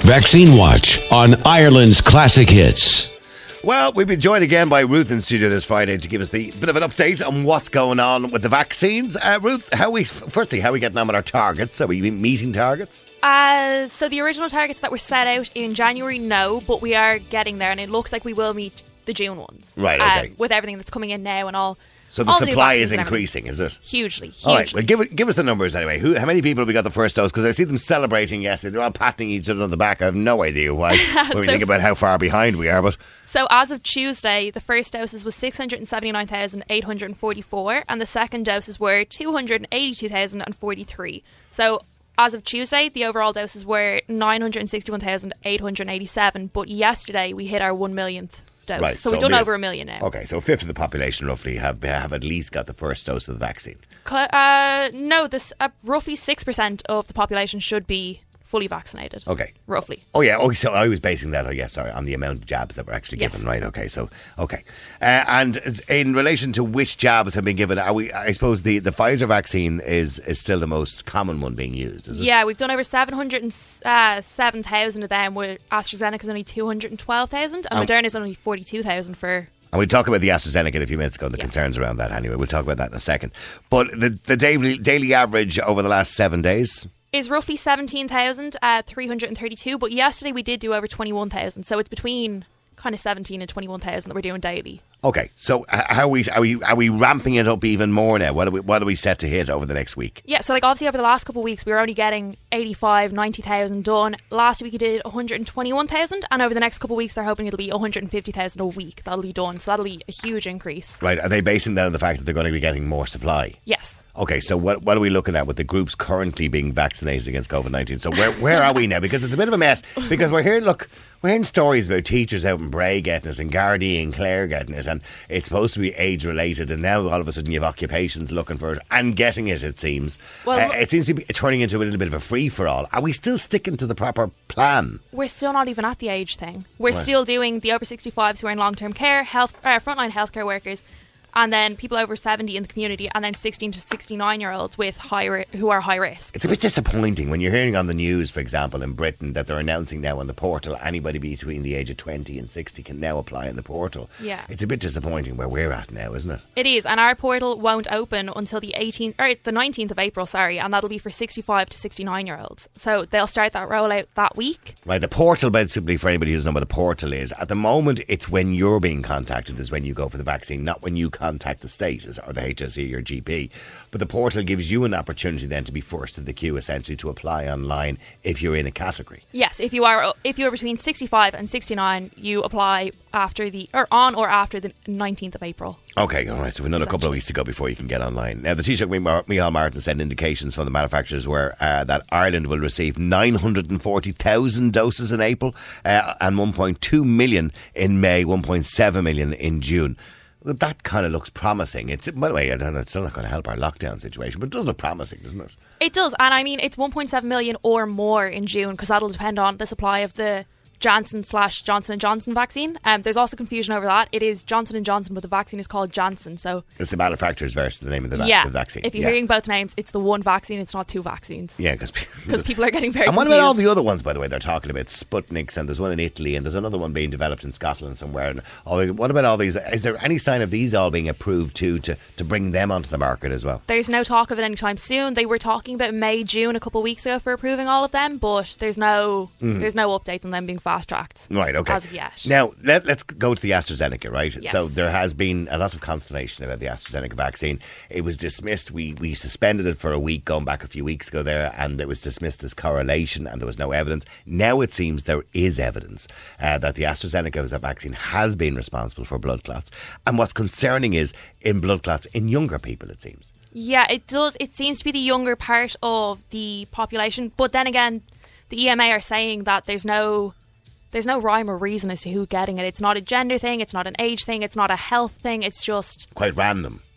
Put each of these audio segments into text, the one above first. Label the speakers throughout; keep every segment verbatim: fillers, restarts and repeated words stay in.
Speaker 1: Vaccine Watch on Ireland's Classic Hits.
Speaker 2: Well, we've been joined again by Ruth in studio this Friday to give us the bit of an update on what's going on with the vaccines. Uh, Ruth, how we firstly, how are we getting on with our targets? Are we meeting targets?
Speaker 3: Uh, so the original targets that were set out in January, no, but we are getting there, and it looks like we will meet the June ones.
Speaker 2: Right, okay.
Speaker 3: Uh, with everything that's coming in now and all.
Speaker 2: So the
Speaker 3: all the
Speaker 2: supply
Speaker 3: new
Speaker 2: is
Speaker 3: vaccines and
Speaker 2: increasing, is it?
Speaker 3: Hugely, hugely.
Speaker 2: All right, well, give, it- give us the numbers anyway. Who, how many people have we got the first dose? Because I see them celebrating yesterday. They're all patting each other on the back. I have no idea why when we
Speaker 3: So-
Speaker 2: think about how far behind we are. But
Speaker 3: So as of Tuesday, the first doses was six hundred seventy-nine thousand eight hundred forty-four and the second doses were two hundred eighty-two thousand forty-three. So as of Tuesday, the overall doses were nine hundred sixty-one thousand eight hundred eighty-seven, but yesterday we hit our one millionth dose.
Speaker 2: Right,
Speaker 3: so,
Speaker 2: so
Speaker 3: we've done
Speaker 2: it is-
Speaker 3: over a million now.
Speaker 2: okay, so a fifth of the population roughly have have at least got the first dose of the vaccine.
Speaker 3: Cl- Uh, no, this uh, roughly six percent of the population should be fully vaccinated.
Speaker 2: Okay.
Speaker 3: Roughly.
Speaker 2: Oh yeah. Oh, so I was basing that. Oh yes, sorry, on the amount of jabs that were actually
Speaker 3: Yes.
Speaker 2: given. Right. Okay. So okay. Uh, and in relation to which jabs have been given, are we? I suppose the, the Pfizer vaccine is is still the most common one being used. Is it?
Speaker 3: Yeah, we've done over seven hundred seven thousand of them, where AstraZeneca's only two hundred twelve thousand and
Speaker 2: Um,
Speaker 3: Moderna's only forty-two thousand for...
Speaker 2: And we'll talk about the AstraZeneca in a few minutes ago and the
Speaker 3: Yes.
Speaker 2: concerns around that. Anyway, we'll talk about that in a second. But the the daily daily average over the last seven days.
Speaker 3: is roughly seventeen thousand three hundred thirty-two, but yesterday we did do over twenty-one thousand, so it's between kind of seventeen and twenty-one thousand that we're doing daily.
Speaker 2: Okay. So h- how are we are we are we ramping it up even more now? What are we what are we set to hit over the next week?
Speaker 3: Yeah, so like obviously over the last couple of weeks we were only getting eighty-five, ninety thousand done. Last week we did one hundred twenty-one thousand, and over the next couple of weeks they're hoping it'll be one hundred fifty thousand a week that'll be done, so that'll be a huge increase.
Speaker 2: Right. Are they basing that on the fact that they're going to be getting more supply?
Speaker 3: Yes.
Speaker 2: Okay, so what what are we looking at with the groups currently being vaccinated against COVID nineteen? So where where are we now? Because it's a bit of a mess. Because we're hearing, look, we're hearing stories about teachers out in Bray getting it and Gardaí and Clare getting it, and it's supposed to be age related, and now all of a sudden you have occupations looking for it and getting it. It seems.
Speaker 3: Well,
Speaker 2: uh, it seems to be turning into a little bit of a free for all. Are we still sticking to the proper plan?
Speaker 3: We're still not even at the age thing. We're
Speaker 2: Right.
Speaker 3: still doing the over sixty-fives who are in long-term care, health, uh, frontline healthcare workers, and then people over seventy in the community, and then sixteen to sixty-nine year olds with high ri- who are high risk.
Speaker 2: It's a bit disappointing when you're hearing on the news, for example, in Britain, that they're announcing now on the portal anybody between the age of twenty and sixty can now apply in the portal.
Speaker 3: Yeah.
Speaker 2: It's a bit disappointing where we're at now, isn't it?
Speaker 3: It is, and our portal won't open until the eighteenth or the nineteenth of April, sorry, and that'll be for sixty-five to sixty-nine year olds. So they'll start that rollout that week.
Speaker 2: Right, the portal, basically, for anybody who doesn't know what a portal is, at the moment, it's when you're being contacted is when you go for the vaccine, not when you contact the state is- or the H S E or G P. But the portal gives you an opportunity then to be first in the queue, essentially, to apply online if you're in a category.
Speaker 3: Yes, if you are if you are between sixty-five and sixty-nine, you apply after the or on or after the nineteenth of April.
Speaker 2: Okay, all right, so we've another couple of weeks to go before you can get online. Now, the Taoiseach Micheál Martin sent indications from the manufacturers where uh, that Ireland will receive nine hundred forty thousand doses in April uh, and one point two million in May, one point seven million in June. Well, that kind of looks promising. It's, by the way, I don't know, it's still not going to help our lockdown situation, but it does look promising, doesn't it?
Speaker 3: It does, and I mean it's one point seven million or more in June, because that'll depend on the supply of the Janssen slash Johnson and Johnson vaccine. Um, there's also confusion over that. It is Johnson and Johnson, but the vaccine is called Janssen. So
Speaker 2: It's the manufacturer's versus the name of the, va-
Speaker 3: yeah,
Speaker 2: the vaccine.
Speaker 3: if you're
Speaker 2: yeah.
Speaker 3: hearing both names, it's the one vaccine. It's not two vaccines.
Speaker 2: Yeah, because
Speaker 3: Because people are getting very
Speaker 2: And what
Speaker 3: confused.
Speaker 2: about all the other ones, by the way, they're talking about? Sputniks, and there's one in Italy, and there's another one being developed in Scotland somewhere. And all the, what about all these? Is there any sign of these all being approved too, to, to bring them onto the market as well?
Speaker 3: There's no talk of it anytime soon. They were talking about May, June a couple of weeks ago for approving all of them, but there's no there's no update on them being fast tracked.
Speaker 2: Right, okay.
Speaker 3: As of yet.
Speaker 2: Now, let, let's go to the AstraZeneca, right?
Speaker 3: Yes.
Speaker 2: So there has been a lot of consternation about the AstraZeneca vaccine. It was dismissed. We, we suspended it for a week, going back a few weeks ago there, and it was dismissed as correlation, and there was no evidence. Now it seems there is evidence uh, that the AstraZeneca vaccine has been responsible for blood clots. And what's concerning is in blood clots in younger people, it seems.
Speaker 3: Yeah, it does. It seems to be the younger part of the population. But then again, the E M A are saying that there's no there's no rhyme or reason as to who's getting it. It's not a gender thing. It's not an age thing. It's not a health thing. It's just
Speaker 2: Quite random.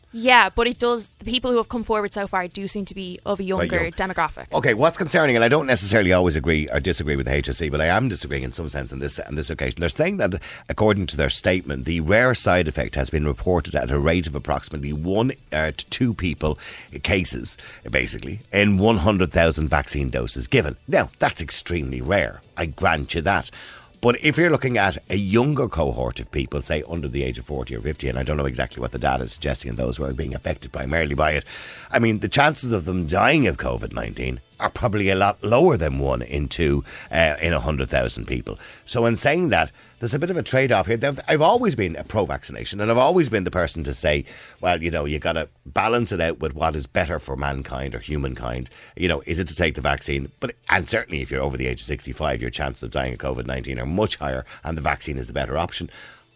Speaker 3: Yeah, but it does. The people who have come forward so far do seem to be of a younger
Speaker 2: young.
Speaker 3: demographic.
Speaker 2: Okay, what's concerning, and I don't necessarily always agree or disagree with the H S E, but I am disagreeing in some sense on this on this occasion. They're saying that, according to their statement, the rare side effect has been reported at a rate of approximately one uh, to two people cases, basically, in one hundred thousand vaccine doses given. Now, that's extremely rare. I grant you that. But if you're looking at a younger cohort of people, say under the age of forty or fifty, and I don't know exactly what the data is suggesting in those who are being affected primarily by it, I mean, the chances of them dying of COVID nineteen are probably a lot lower than one in two uh, in one hundred thousand people. So in saying that, there's a bit of a trade-off here. I've always been a pro-vaccination, and I've always been the person to say, well, you know, you got to balance it out with what is better for mankind or humankind. You know, is it to take the vaccine? But and certainly if you're over the age of sixty-five, your chances of dying of COVID nineteen are much higher, and the vaccine is the better option.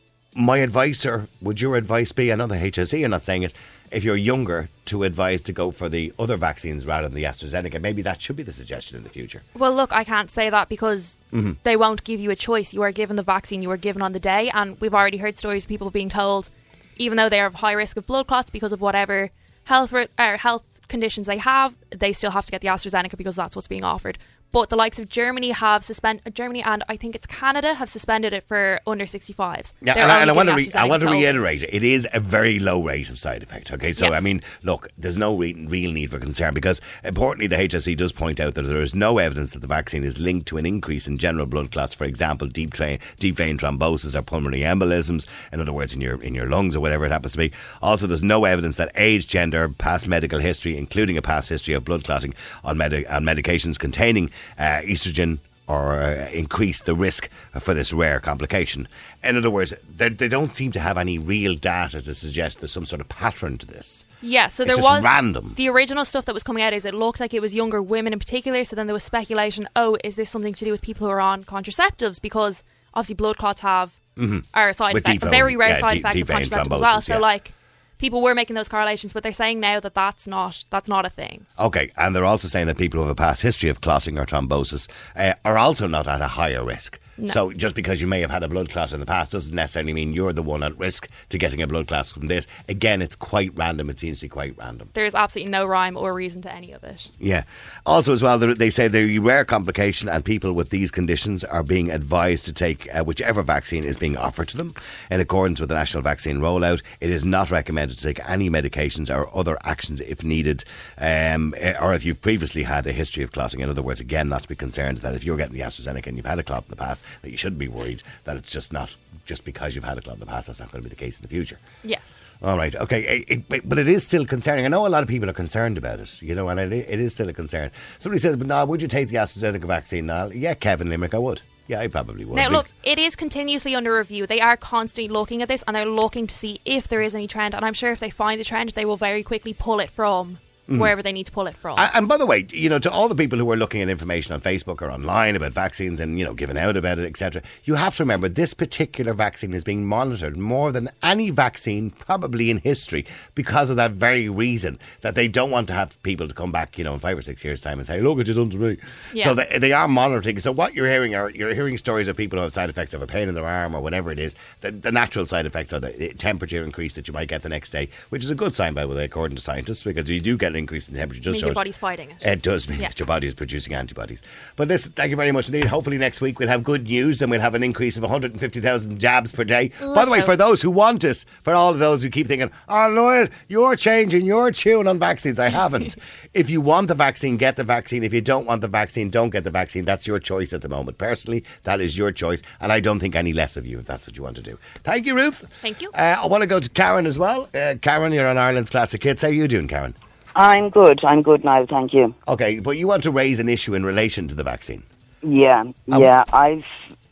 Speaker 2: My advice, or would your advice be, I know the H S E are not saying it, if you're younger, to advise to go for the other vaccines rather than the AstraZeneca. Maybe that should be the suggestion in the future.
Speaker 3: Well, look, I can't say that because
Speaker 2: mm-hmm.
Speaker 3: they won't give you a choice. You are given the vaccine you are given on the day, and we've already heard stories of people being told, even though they are of high risk of blood clots because of whatever health or health conditions they have, they still have to get the AstraZeneca because that's what's being offered. But the likes of Germany have suspended, Germany and I think it's Canada have suspended it for under sixty-fives.
Speaker 2: Yeah, and, I, and I want to re- I want to reiterate, it is a very low rate of side effect. Okay, so
Speaker 3: yes.
Speaker 2: I mean, look, there's no re- real need for concern because, importantly, the H S E does point out that there is no evidence that the vaccine is linked to an increase in general blood clots. For example, deep, tra- deep vein thrombosis or pulmonary embolisms. In other words, in your in your lungs or whatever it happens to be. Also, there's no evidence that age, gender, past medical history, including a past history of blood clotting on, medi- on medications containing uh, estrogen or uh, increase the risk for this rare complication. In other words, they don't seem to have any real data to suggest there's some sort of pattern to this.
Speaker 3: Yeah, so
Speaker 2: it's
Speaker 3: there
Speaker 2: just
Speaker 3: was
Speaker 2: random.
Speaker 3: The original stuff that was coming out is it looked like it was younger women in particular, so then there was speculation, oh, is this something to do with people who are on contraceptives? Because obviously blood clots have
Speaker 2: mm-hmm.
Speaker 3: are a side
Speaker 2: with
Speaker 3: effect, a very rare
Speaker 2: yeah,
Speaker 3: side
Speaker 2: deep,
Speaker 3: effect
Speaker 2: deep
Speaker 3: of contraceptives as well. So
Speaker 2: yeah.
Speaker 3: like people were making those correlations, but they're saying now that that's not that's not a thing.
Speaker 2: Okay, and they're also saying that people who have a past history of clotting or thrombosis uh, are also not at a higher risk.
Speaker 3: No.
Speaker 2: So just because you may have had a blood clot in the past doesn't necessarily mean you're the one at risk to getting a blood clot from this. Again, it's quite random. It seems to be quite random.
Speaker 3: There's absolutely no rhyme or reason to any of it.
Speaker 2: Yeah. Also as well, they say they're a rare complication and people with these conditions are being advised to take uh, whichever vaccine is being offered to them. In accordance with the national vaccine rollout, it is not recommended to take any medications or other actions if needed, um, or if you've previously had a history of clotting. In other words, again, not to be concerned that if you're getting the AstraZeneca and you've had a clot in the past, that you shouldn't be worried that it's just not just because you've had a clot in the past. That's not going to be the case in the future.
Speaker 3: Yes.
Speaker 2: All right. Okay. It, it, but it is still concerning. I know a lot of people are concerned about it, you know, and it, it is still a concern. Somebody says, but Niall, would you take the AstraZeneca vaccine, Niall? Yeah, Kevin Limerick, I would. Yeah, I probably would.
Speaker 3: Now, look, it is continuously under review. They are constantly looking at this and they're looking to see if there is any trend. And I'm sure if they find a trend, they will very quickly pull it from mm. wherever they need to pull it from.
Speaker 2: And, and by the way, you know, to all the people who are looking at information on Facebook or online about vaccines and, you know, giving out about it, et cetera, you have to remember this particular vaccine is being monitored more than any vaccine probably in history because of that very reason, that they don't want to have people to come back, you know, in five or six years' time and say, look, it's done to me.
Speaker 3: Yeah.
Speaker 2: So they, they are monitoring. So what you're hearing are you're hearing stories of people who have side effects of a pain in their arm or whatever it is. The, the natural side effects are the temperature increase that you might get the next day, which is a good sign, by the way, according to scientists, because if you do get an increase in temperature, it just
Speaker 3: means
Speaker 2: shows
Speaker 3: your body's fighting it.
Speaker 2: It does mean
Speaker 3: yeah.
Speaker 2: that your body is producing antibodies. But listen, thank you very much indeed. Hopefully next week we'll have good news and we'll have an increase of one hundred fifty thousand jabs per day.
Speaker 3: Let's
Speaker 2: By the way,
Speaker 3: hope.
Speaker 2: for those who want it, for all of those who keep thinking, oh, Noel, you're changing your tune on vaccines. I haven't. If you want the vaccine, get the vaccine. If you don't want the vaccine, don't get the vaccine. That's your choice at the moment. Personally, that is your choice. And I don't think any less of you if that's what you want to do. Thank you, Ruth.
Speaker 3: Thank you.
Speaker 2: Uh, I want to go to Karen as well. Uh, Karen, you're on Ireland's Classic Hits. How are you doing, Karen?
Speaker 4: I'm good. I'm good now, thank you.
Speaker 2: Okay, but you want to raise an issue in relation to the vaccine.
Speaker 4: Yeah,
Speaker 2: Um,
Speaker 4: yeah. I've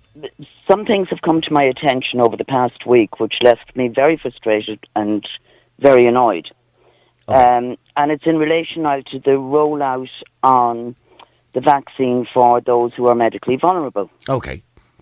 Speaker 4: some things have come to my attention over the past week, which left me very frustrated and very annoyed.
Speaker 2: Okay.
Speaker 4: Um, and it's in relation now to the rollout on the vaccine for those who are medically vulnerable.
Speaker 2: Okay.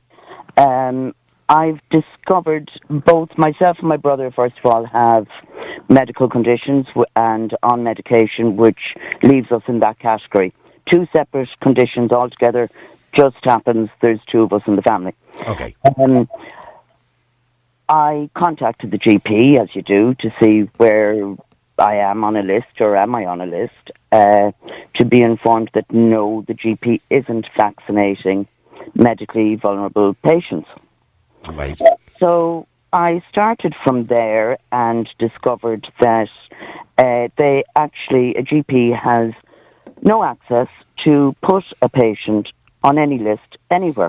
Speaker 4: Um, I've discovered both myself and my brother, first of all, have medical conditions w- and on medication, which leaves us in that category. Two separate conditions altogether. Just happens there's two of us in the family.
Speaker 2: Okay.
Speaker 4: Um, I contacted the G P, as you do, to see where I am on a list, or am I on a list, uh, to be informed that no, the G P isn't vaccinating medically vulnerable patients.
Speaker 2: Right.
Speaker 4: So I started from there and discovered that uh, they actually, a G P has no access to put a patient on any list anywhere.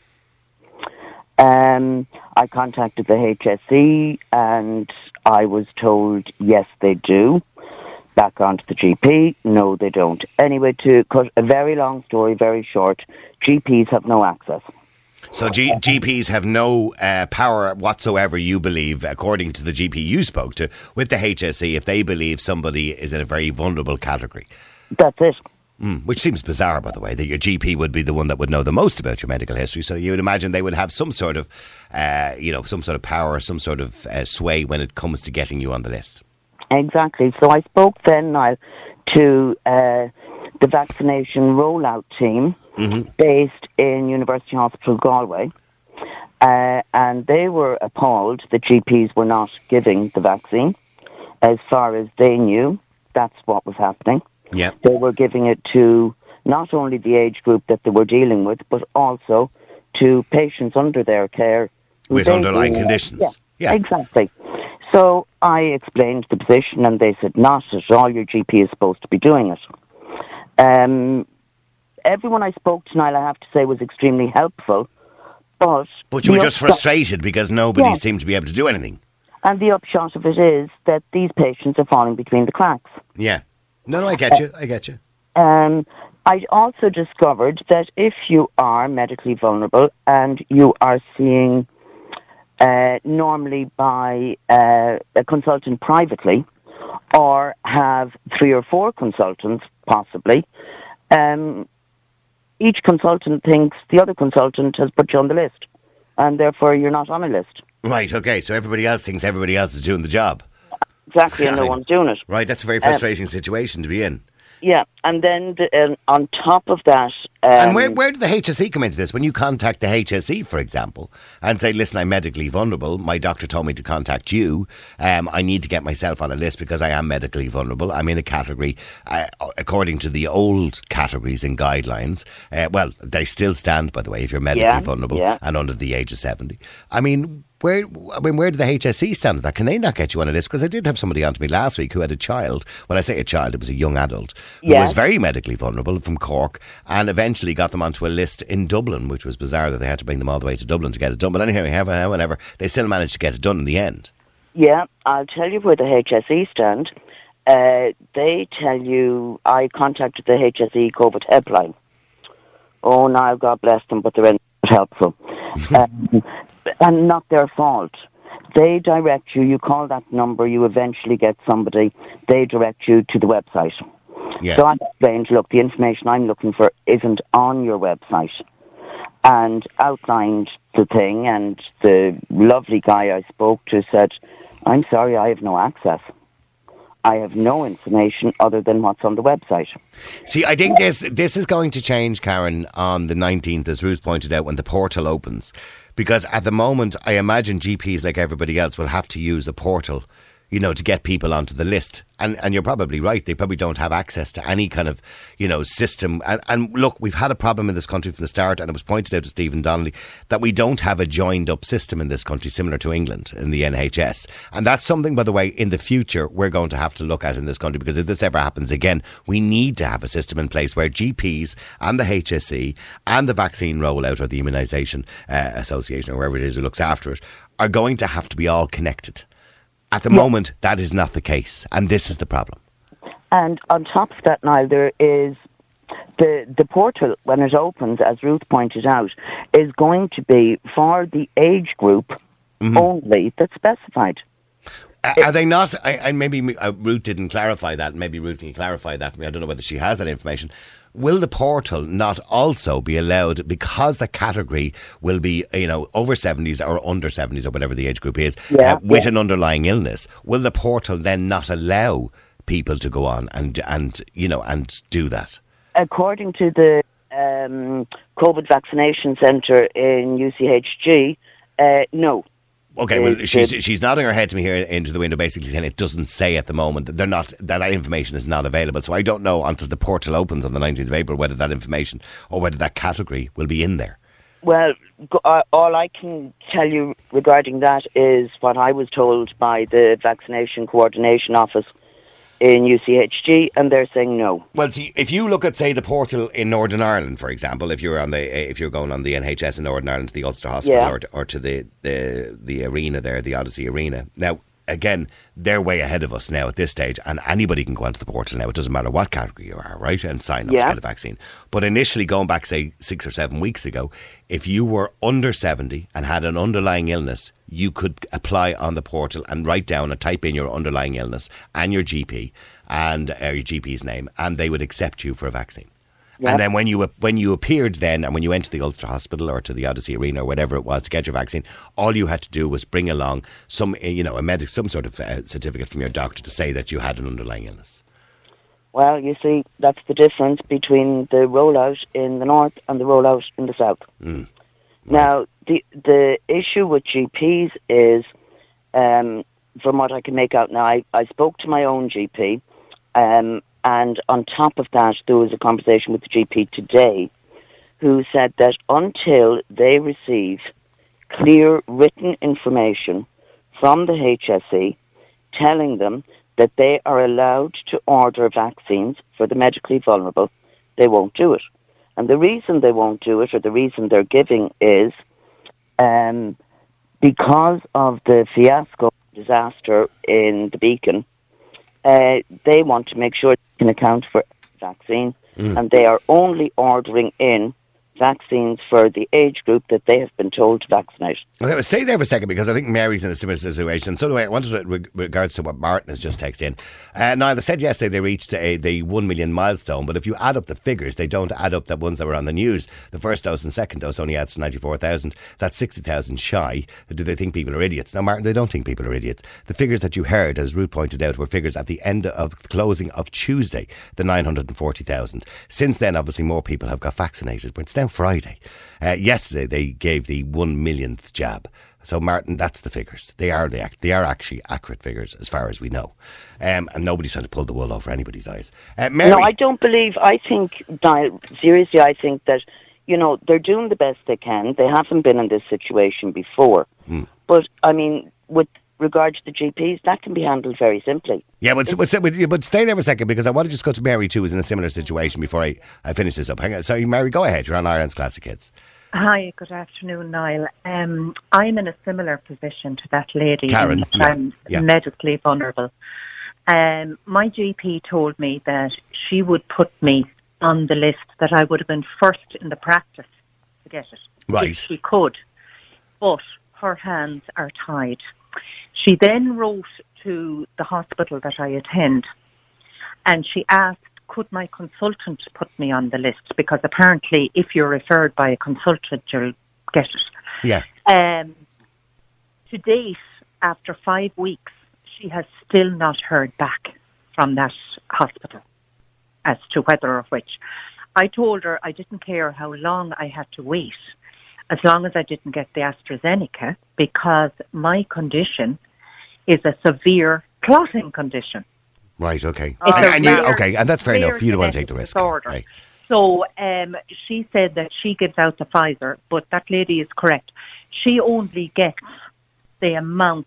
Speaker 4: Um, I contacted the H S E and I was told, yes, they do. Back onto the G P, no, they don't. Anyway, to cut a very long story very short, G Ps have no access.
Speaker 2: So G- GPs have no uh, power whatsoever, you believe, according to the G P you spoke to, with the H S E, if they believe somebody is in a very vulnerable category.
Speaker 4: That's it.
Speaker 2: Mm, which seems bizarre, by the way, that your G P would be the one that would know the most about your medical history. So you would imagine they would have some sort of, uh, you know, some sort of power, some sort of uh, sway when it comes to getting you on the list.
Speaker 4: Exactly. So I spoke then, Niall, to uh, the vaccination rollout team mm-hmm. based in University Hospital Galway, uh, and they were appalled that G Ps were not giving the vaccine. As far as they knew, that's what was happening.
Speaker 2: Yeah.
Speaker 4: They were giving it to not only the age group that they were dealing with, but also to patients under their care.
Speaker 2: With underlying conditions.
Speaker 4: Yeah,
Speaker 2: yeah,
Speaker 4: exactly. So I explained the position and they said, not at all, your G P is supposed to be doing it. Um, everyone I spoke to, Niall, I have to say, was extremely helpful. But,
Speaker 2: but you were just
Speaker 4: upshot,
Speaker 2: frustrated because nobody
Speaker 4: yeah.
Speaker 2: seemed to be able to do anything.
Speaker 4: And the upshot of it is that these patients are falling between the cracks.
Speaker 2: Yeah. No, no, I get you. I get you.
Speaker 4: Um, I also discovered that if you are medically vulnerable and you are seeing uh, normally by uh, a consultant privately, or have three or four consultants possibly, um, each consultant thinks the other consultant has put you on the list, and therefore you're not on a list.
Speaker 2: Right, okay, so everybody else thinks everybody else is doing the job.
Speaker 4: Exactly, and no one's doing it.
Speaker 2: Right, that's a very frustrating um, situation to be in.
Speaker 4: Yeah, and then the, um, on top of that... Um,
Speaker 2: and where where did the H S E come into this? When you contact the H S E, for example, and say, listen, I'm medically vulnerable, my doctor told me to contact you, um, I need to get myself on a list because I am medically vulnerable, I'm in a category, uh, according to the old categories and guidelines, uh, well, they still stand, by the way, if you're medically
Speaker 4: yeah,
Speaker 2: vulnerable
Speaker 4: yeah.
Speaker 2: and under the age of seventy. I mean... Where, I mean, where do the H S E stand at that? Can they not get you on a list? Because I did have somebody on to me last week who had a child. When I say a child, it was a young adult who
Speaker 4: yeah.
Speaker 2: was very medically vulnerable from Cork, and eventually got them onto a list in Dublin, which was bizarre that they had to bring them all the way to Dublin to get it done. But anyway, however, whenever they still managed to get it done in the end.
Speaker 4: Yeah, I'll tell you where the H S E stand. Uh, they tell you, I contacted the H S E COVID helpline. Oh, now God bless them, but they're not helpful. um, and not their fault. They direct you, you call that number, you eventually get somebody, they direct you to the website.
Speaker 2: Yeah.
Speaker 4: So I explained, look, the information I'm looking for isn't on your website, and outlined the thing, and the lovely guy I spoke to said, I'm sorry, I have no access. I have no information other than what's on the website.
Speaker 2: See, I think this this is going to change, Karen, on the nineteenth, as Ruth pointed out, when the portal opens. Because at the moment, I imagine G Ps, like everybody else, will have to use a portal, you know, to get people onto the list. And and you're probably right. They probably don't have access to any kind of, you know, system. And, and look, we've had a problem in this country from the start, and it was pointed out to Stephen Donnelly that we don't have a joined up system in this country similar to England in the N H S. And that's something, by the way, in the future we're going to have to look at in this country, because if this ever happens again, we need to have a system in place where G Ps and the H S E and the vaccine rollout, or the Immunisation uh, Association, or wherever it is who looks after it, are going to have to be all connected. At the yeah. moment, that is not the case, and this is the problem.
Speaker 4: And on top of that, Niall, there is the the portal, when it opens, as Ruth pointed out, is going to be for the age group mm-hmm. only that's specified.
Speaker 2: Uh, are they not? I, I maybe uh, Ruth didn't clarify that. Maybe Ruth can clarify that for me. I don't know whether she has that information. Will the portal not also be allowed, because the category will be, you know, over seventies or under seventies or whatever the age group is,
Speaker 4: yeah,
Speaker 2: uh, with
Speaker 4: yeah.
Speaker 2: an underlying illness? Will the portal then not allow people to go on and and you know and do that?
Speaker 4: According to the um, COVID vaccination centre in U C H G, uh, no.
Speaker 2: Okay, well,
Speaker 4: the-
Speaker 2: she's
Speaker 4: the-
Speaker 2: she's nodding her head to me here into the window, basically saying it doesn't say at the moment. They're not that, that information is not available. So I don't know until the portal opens on the nineteenth of April whether that information or whether that category will be in there.
Speaker 4: Well, go- uh, all I can tell you regarding that is what I was told by the Vaccination Coordination Office in U C H G, and they're saying no.
Speaker 2: Well, see, if you look at, say, the portal in Northern Ireland, for example, if you're on the if you're going on the N H S in Northern Ireland to the Ulster Hospital
Speaker 4: Yeah.
Speaker 2: or, to, or to the, the the arena there, the Odyssey Arena. Now, again, they're way ahead of us now at this stage, and anybody can go onto the portal now. It doesn't matter what category you are, right, and sign up
Speaker 4: Yeah.
Speaker 2: to get a vaccine. But initially, going back, say, six or seven weeks ago, if you were under seventy and had an underlying illness, you could apply on the portal and write down and type in your underlying illness and your G P and uh, your G P's name, and they would accept you for a vaccine.
Speaker 4: Yep.
Speaker 2: And then when you when you appeared then, and when you went to the Ulster Hospital or to the Odyssey Arena or whatever it was to get your vaccine, all you had to do was bring along some, uh, you know, a medic, some sort of uh, certificate from your doctor to say that you had an underlying illness.
Speaker 4: Well, you see, that's the difference between the rollout in the north and the rollout in the south.
Speaker 2: Mm.
Speaker 4: Now, the the issue with G Ps is, um, from what I can make out now, I, I spoke to my own G P, um, and on top of that, there was a conversation with the G P today who said that until they receive clear written information from the H S E telling them that they are allowed to order vaccines for the medically vulnerable, they won't do it. And the reason they won't do it, or the reason they're giving, is um, because of the fiasco disaster in the Beacon, uh, they want to make sure they can account for vaccine,
Speaker 2: Mm.
Speaker 4: and they are only ordering in vaccines for the age group that they have been told to vaccinate.
Speaker 2: Okay, stay there for a second, because I think Mary's in a similar situation. So do I. I wanted to, with regards to what Martin has just texted in. Uh, now, they said yesterday they reached a, the one million milestone, but if you add up the figures, they don't add up the ones that were on the news. The first dose and second dose only adds to ninety-four thousand. That's sixty thousand shy. Do they think people are idiots? Now, Martin, they don't think people are idiots. The figures that you heard, as Ruth pointed out, were figures at the end of the closing of Tuesday, the nine hundred forty thousand. Since then, obviously, more people have got vaccinated, but it's now Friday. Uh, yesterday, they gave the one millionth jab. So, Martin, that's the figures. They are the they are actually accurate figures as far as we know. Um, and nobody's trying to pull the wool over anybody's eyes. Uh, Mary,
Speaker 4: No, I don't believe, I think, Niall, seriously, I think that, you know, they're doing the best they can. They haven't been in this situation before.
Speaker 2: Mm.
Speaker 4: But, I mean, with regard to the G Ps, that can be handled very simply.
Speaker 2: Yeah, but, but, but, but stay there for a second, because I want to just go to Mary too, who's in a similar situation before I, I finish this up. Hang on. Sorry, Mary, go ahead. You're on Ireland's Classic Hits.
Speaker 5: Hi, good afternoon, Niall. Um, I'm in a similar position to that lady.
Speaker 2: Karen,
Speaker 5: in that
Speaker 2: yeah,
Speaker 5: I'm
Speaker 2: yeah.
Speaker 5: medically vulnerable. Um, my G P told me that she would put me on the list, that I would have been first in the practice to get it.
Speaker 2: Right.
Speaker 5: If she could. But her hands are tied. She then wrote to the hospital that I attend, and she asked, could my consultant put me on the list? Because apparently if you're referred by a consultant, you'll get it.
Speaker 2: Yeah.
Speaker 5: Um, to date, after five weeks, she has still not heard back from that hospital as to whether or which. I told her I didn't care how long I had to wait, as long as I didn't get the AstraZeneca, because my condition is a severe clotting condition.
Speaker 2: Right, okay.
Speaker 5: It's
Speaker 2: And,
Speaker 5: a
Speaker 2: and you,
Speaker 5: rare-
Speaker 2: okay, and that's fair
Speaker 5: rare
Speaker 2: enough. You don't want to take the
Speaker 5: genetic
Speaker 2: risk.
Speaker 5: disorder.
Speaker 2: Right.
Speaker 5: So um, she said that she gives out the Pfizer, but that lady is correct. She only gets the amount,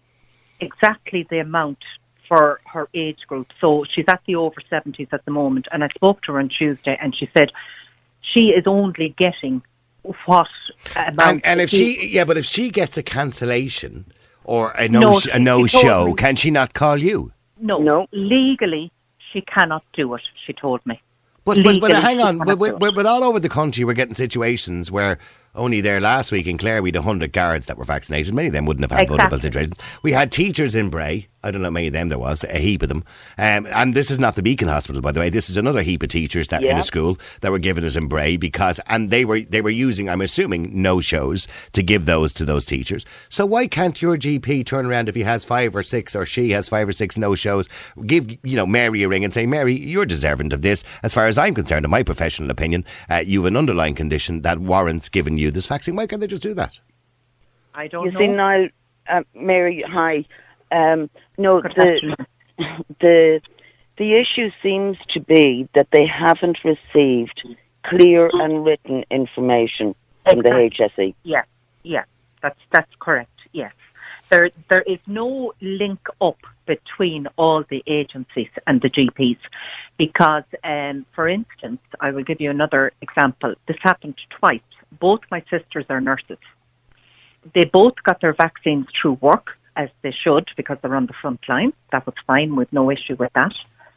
Speaker 5: exactly the amount for her age group. So she's at the over seventies at the moment, and I spoke to her on Tuesday, and she said she is only getting what amount.
Speaker 2: And, and if
Speaker 5: she,
Speaker 2: she, yeah, but if she gets a cancellation or a no,
Speaker 5: No,
Speaker 2: sh- a
Speaker 5: she-
Speaker 2: no
Speaker 5: she told
Speaker 2: show,
Speaker 5: me-
Speaker 2: can she not call you?
Speaker 5: no,
Speaker 4: No.
Speaker 5: legally she cannot do it, she told me.
Speaker 2: But, but, but
Speaker 5: Legally,
Speaker 2: hang
Speaker 5: she
Speaker 2: on,
Speaker 5: cannot
Speaker 2: but,
Speaker 5: do
Speaker 2: but,
Speaker 5: it.
Speaker 2: but, but all over the country we're getting situations where only there last week in Clare we had one hundred guards that were vaccinated. Many of them wouldn't have had vulnerable
Speaker 5: Exactly.
Speaker 2: situations. We had teachers in Bray. I don't know how many of them there was, a heap of them. Um, and this is not the Beacon Hospital, by the way. This is another heap of teachers that in
Speaker 4: Yeah.
Speaker 2: a school that were given it in Bray because, and they were they were using, I'm assuming, no shows to give those to those teachers. So why can't your G P turn around if he has five or six or she has five or six no shows, give you know Mary a ring and say, Mary, you're deserving of this. As far as I'm concerned, in my professional opinion, uh, you have an underlying condition that warrants giving you this vaccine. Why can't they just do that?
Speaker 5: I don't
Speaker 4: You
Speaker 5: know.
Speaker 4: see, Niall, Uh, Mary, hi. Um, no,
Speaker 5: Good
Speaker 4: the,
Speaker 5: afternoon.
Speaker 4: the the issue seems to be that they haven't received clear and written information from the
Speaker 5: Exactly.
Speaker 4: H S E.
Speaker 5: Yeah, yeah, that's that's correct. Yes, there there is no link up between all the agencies and the G Ps, because, um, for instance, I will give you another example. This happened twice. Both my sisters are nurses. They both got their vaccines through work, as they should, because they're on the front line. That was fine, with no issue with that.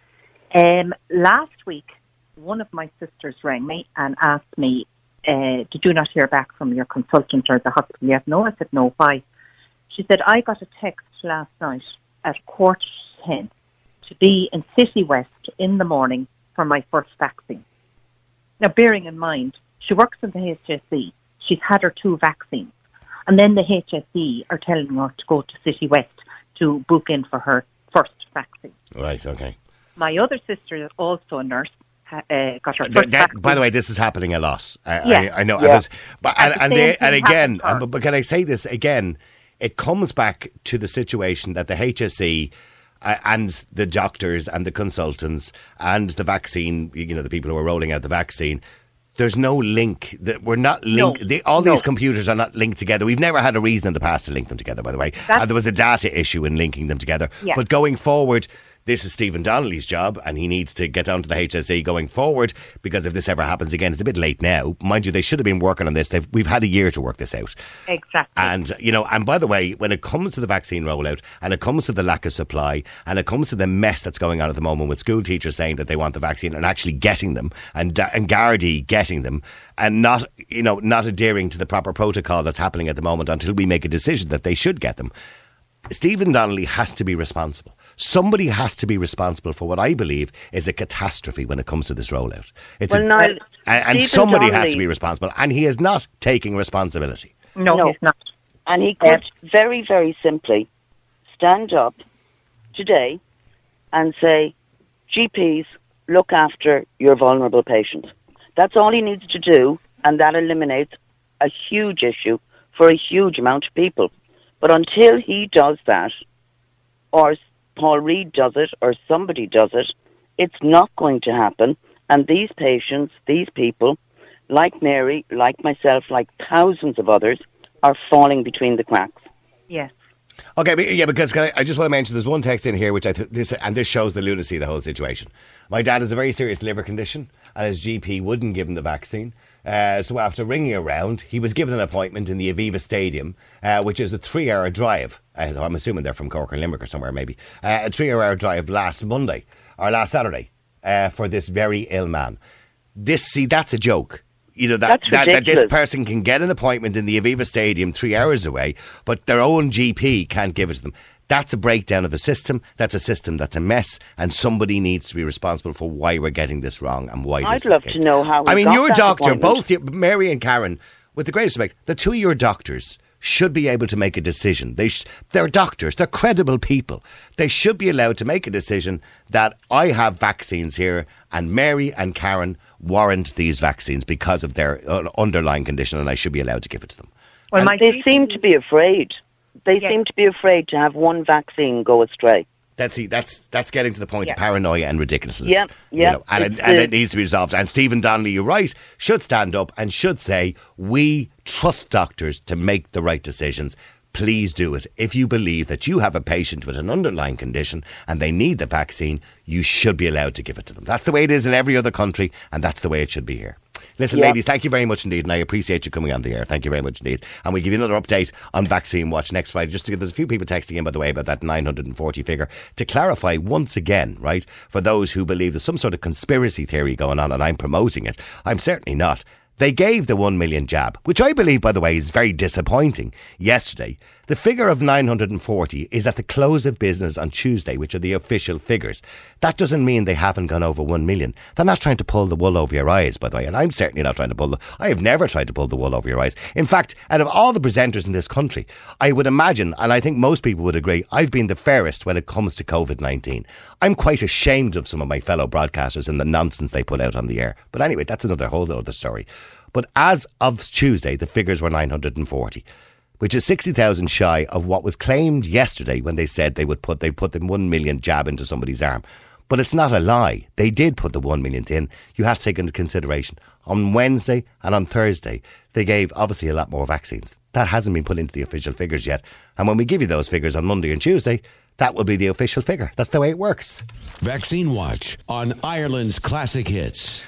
Speaker 5: Um, last week, one of my sisters rang me and asked me, uh, did you not hear back from your consultant or the hospital yet? No, I said, no, why? She said, I got a text last night at quarter to ten to be in City West in the morning for my first vaccine. Now, bearing in mind, she works in the H S E. She's had her two vaccines. And then the H S E are telling her to go to City West to book in for her first vaccine.
Speaker 2: Right, okay.
Speaker 5: My other sister is also a nurse, ha- uh, got her
Speaker 2: Th-
Speaker 5: first
Speaker 2: that-
Speaker 5: vaccine.
Speaker 2: by the way, this is happening a lot. I,
Speaker 5: Yeah.
Speaker 2: I, I know.
Speaker 4: Yeah.
Speaker 2: There's- But, and,
Speaker 5: And the
Speaker 2: and,
Speaker 5: same
Speaker 2: they,
Speaker 5: thing
Speaker 2: and again,
Speaker 5: happened to her.
Speaker 2: but, but can I say this again? It comes back to the situation that the H S E uh, and the doctors and the consultants and the vaccine, you know, the people who are rolling out the vaccine, there's no link. That we're not linked.
Speaker 5: No.
Speaker 2: They, all
Speaker 5: No.
Speaker 2: these computers are not linked together. We've never had a reason in the past to link them together, by the way.
Speaker 5: That's-
Speaker 2: And there was a data issue in linking them together.
Speaker 5: Yeah.
Speaker 2: But going forward, this is Stephen Donnelly's job, and he needs to get down to the H S E going forward, because if this ever happens again, it's a bit late now. Mind you, they should have been working on this. They've, we've had a year to work this out.
Speaker 5: Exactly.
Speaker 2: And, you know, and by the way, when it comes to the vaccine rollout, and it comes to the lack of supply, and it comes to the mess that's going on at the moment with school teachers saying that they want the vaccine and actually getting them, and, and Gardaí getting them, and not, you know, not adhering to the proper protocol that's happening at the moment until we make a decision that they should get them. Stephen Donnelly has to be responsible. Somebody has to be responsible for what I believe is a catastrophe when it comes to this rollout. It's
Speaker 4: Well,
Speaker 2: a,
Speaker 4: now,
Speaker 2: and, and
Speaker 4: Stephen
Speaker 2: somebody has
Speaker 4: Donnelly-
Speaker 2: to be responsible, and he is not taking responsibility.
Speaker 5: no,
Speaker 4: No.
Speaker 5: he's not.
Speaker 4: And he could very, very simply stand up today and say, G Ps, look after your vulnerable patients. That's all he needs to do, and that eliminates a huge issue for a huge amount of people. But until he does that, or Paul Reid does it, or somebody does it, it's not going to happen. And these patients, these people, like Mary, like myself, like thousands of others, are falling between the cracks.
Speaker 5: Yes.
Speaker 2: Okay, but yeah, because can I, I just want to mention there's one text in here which I th- this and this shows the lunacy of the whole situation. My dad has a very serious liver condition, and his G P wouldn't give him the vaccine. Uh, so after ringing around, he was given an appointment in the Aviva Stadium, uh, which is a three-hour drive. Uh, I'm assuming they're from Cork or Limerick or somewhere, maybe. Uh, a three-hour drive last Monday or last Saturday uh, for this very ill man. This, see, that's a joke. You know, that,
Speaker 4: That's
Speaker 2: that, that this
Speaker 4: ridiculous.
Speaker 2: person can get an appointment in the Aviva Stadium three hours away, but their own G P can't give it to them. That's a breakdown of a system. That's a system that's a mess, and somebody needs to be responsible for why we're getting this wrong and why
Speaker 4: I'd
Speaker 2: this is
Speaker 4: love
Speaker 2: the
Speaker 4: to
Speaker 2: case.
Speaker 4: know how we
Speaker 2: I mean,
Speaker 4: got
Speaker 2: you're a
Speaker 4: that
Speaker 2: doctor,
Speaker 4: appointment.
Speaker 2: both you, Mary and Karen, with the greatest respect, the two of your doctors should be able to make a decision. They sh- they're doctors. They're credible people. They should be allowed to make a decision that I have vaccines here, and Mary and Karen warrant these vaccines because of their uh, underlying condition, and I should be allowed to give it to them.
Speaker 5: Well,
Speaker 2: And
Speaker 5: my
Speaker 4: They
Speaker 5: G P
Speaker 4: seem to be afraid. They
Speaker 5: Yes.
Speaker 4: seem to be afraid to have one vaccine go astray.
Speaker 2: That's that's that's getting to the point of
Speaker 5: Yeah.
Speaker 2: paranoia and ridiculousness.
Speaker 4: Yep,
Speaker 2: you
Speaker 4: yep.
Speaker 2: know, and, it,
Speaker 4: It's,
Speaker 2: and
Speaker 4: uh,
Speaker 2: it needs to be resolved. And Stephen Donnelly, you're right, should stand up and should say, we trust doctors to make the right decisions. Please do it. If you believe that you have a patient with an underlying condition and they need the vaccine, you should be allowed to give it to them. That's the way it is in every other country, and that's the way it should be here. Listen,
Speaker 4: Yeah.
Speaker 2: ladies, thank you very much indeed, and I appreciate you coming on the air. Thank you very much indeed. And we'll give you another update on Vaccine Watch next Friday. Just to get, there's a few people texting in, by the way, about that nine hundred forty figure. To clarify once again, right, for those who believe there's some sort of conspiracy theory going on and I'm promoting it, I'm certainly not. They gave the one million jab, which I believe, by the way, is very disappointing yesterday. The figure of nine hundred forty is at the close of business on Tuesday, which are the official figures. That doesn't mean they haven't gone over one million. They're not trying to pull the wool over your eyes, by the way, and I'm certainly not trying to pull the... I have never tried to pull the wool over your eyes. In fact, out of all the presenters in this country, I would imagine, and I think most people would agree, I've been the fairest when it comes to COVID nineteen. I'm quite ashamed of some of my fellow broadcasters and the nonsense they put out on the air. But anyway, that's another whole other story. But as of Tuesday, the figures were nine hundred forty. which is sixty thousand shy of what was claimed yesterday when they said they would put they put the one million jab into somebody's arm. But it's not a lie. They did put the one millionth in. You have to take into consideration on Wednesday and on Thursday they gave obviously a lot more vaccines. That hasn't been put into the official figures yet. And when we give you those figures on Monday and Tuesday, that will be the official figure. That's the way it works.
Speaker 1: Vaccine Watch on Ireland's Classic Hits.